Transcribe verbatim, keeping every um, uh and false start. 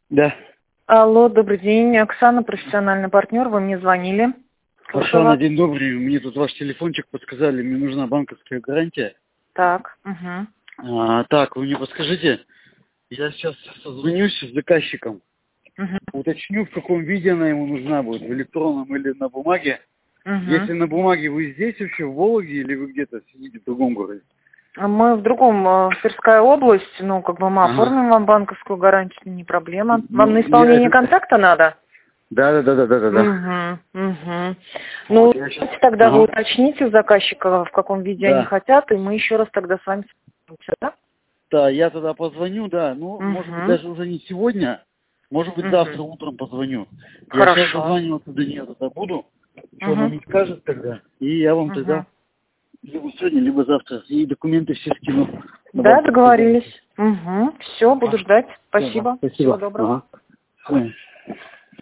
Да. Алло, добрый день. Оксана, профессиональный партнер. Вы мне звонили. Слушаю Оксана, вас. день добрый. Мне тут ваш телефончик подсказали. Мне нужна банковская гарантия. Так. Угу. А, так, вы мне подскажите. Я сейчас созвонюсь с заказчиком. Угу. Уточню, в каком виде она ему нужна будет. В электронном или на бумаге. Угу. Если на бумаге, вы здесь вообще, в Вологде, или вы где-то сидите в другом городе? Мы в другом, э, в Тверская область, ну, как бы мы Ага. оформим вам банковскую гарантию, не проблема. Ну, Вам на я исполнение это- контракта надо? Да, да, да, да, да, да, да. Угу, угу. Ну, Вот я щас- давайте тогда Ага. вы уточните у заказчика, в каком виде Да. они хотят, и мы еще раз тогда с вами свяжемся, да? Да, я тогда позвоню, да. Ну, Угу. может быть, даже уже не сегодня. Может быть, Угу. завтра утром позвоню. Я сейчас Хорошо. дозваниваться до нее тогда буду. Что она Угу. мне скажет тогда. И я вам тогда Угу. либо сегодня, либо завтра. И документы все скину. на Да, банковскую договорились. Угу. Все, буду гарантию. ждать. Всё, да. Спасибо. Спасибо. Всего доброго. Ага. Всё.